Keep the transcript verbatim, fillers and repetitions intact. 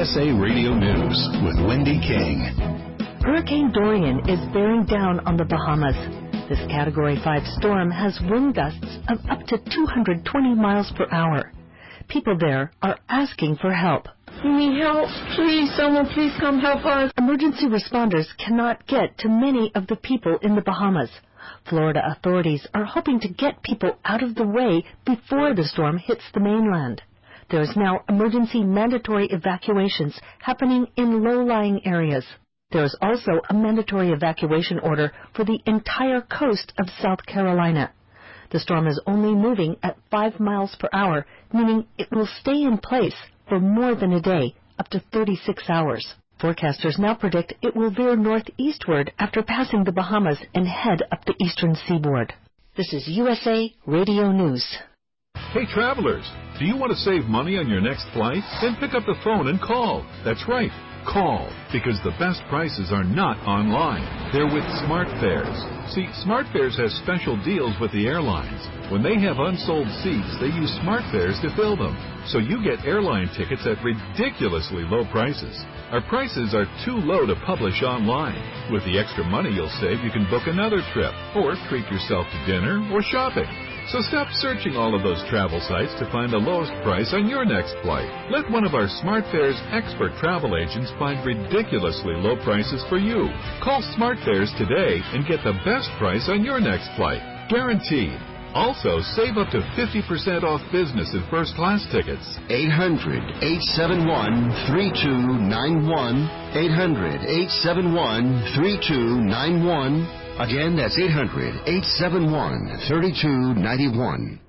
S A Radio News with Wendy King. Hurricane Dorian is bearing down on the Bahamas. This Category five storm has wind gusts of up to two hundred twenty miles per hour. People there are asking for help. We need help. Please, someone please come help us. Emergency responders cannot get to many of the people in the Bahamas. Florida authorities are hoping to get people out of the way before the storm hits the mainland. There is now emergency mandatory evacuations happening in low-lying areas. There is also a mandatory evacuation order for the entire coast of South Carolina. The storm is only moving at five miles per hour, meaning it will stay in place for more than a day, up to thirty-six hours. Forecasters now predict it will veer northeastward after passing the Bahamas and head up the eastern seaboard. This is U S A Radio News. Hey, travelers, do you want to save money on your next flight? Then pick up the phone and call. That's right. Call, because the best prices are not online. They're with SmartFares. See, SmartFares has special deals with the airlines. When they have unsold seats, they use SmartFares to fill them. So you get airline tickets at ridiculously low prices. Our prices are too low to publish online. With the extra money you'll save, you can book another trip, or treat yourself to dinner or shopping. So stop searching all of those travel sites to find the lowest price on your next flight. Let one of our SmartFares expert travel agents find ridiculously low prices for you. Call SmartFares today and get the best price on your next flight. Guaranteed. Also, save up to fifty percent off business and first class tickets. eight hundred, eight seven one, three two nine one. eight hundred, eight seven one, three two nine one. Again, that's eight hundred, eight seven one, three two nine one.